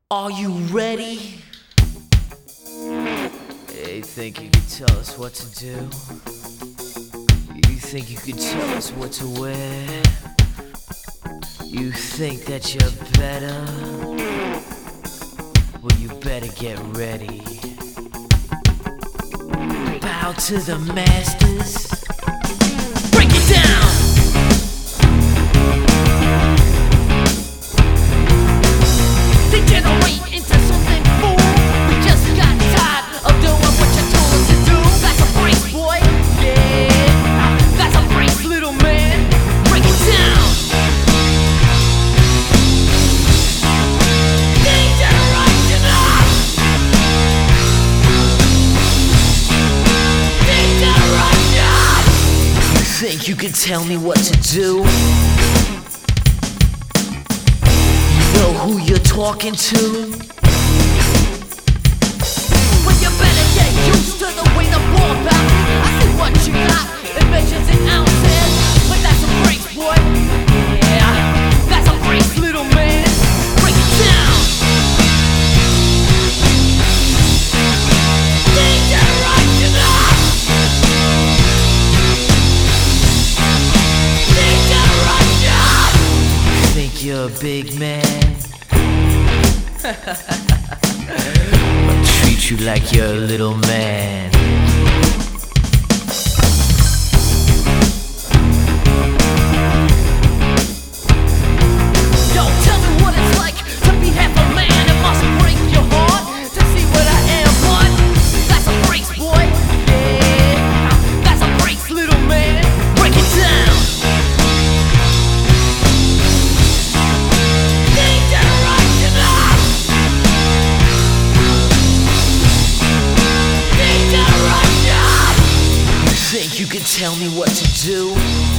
Are you ready? You think you could tell us what to do? You think you could tell us what to wear? You think that you're better? Well, you better get ready. Bow to the masters. Break it down! Degenerate into something fool. We just got tired of doing what you told us to do. That's a break, boy. Yeah, that's a break, little man. Break it down. Degeneration up. Degeneration. You think you can tell me what to do? Know who you're talking to? Well, you better get used to the way the ball bounces. I see what you got in measures and ounces, but that's a break, boy. Yeah, that's a break, little man. Break it down. Degeneration up. Degeneration. Think you're a big man? I'll treat you like you're a little man. Yo, tell me what it's like to be half a man. It must break your heart to see what I am, but that's a break, boy. Yeah, that's a break, little man. Break it down. Think you can tell me what to do?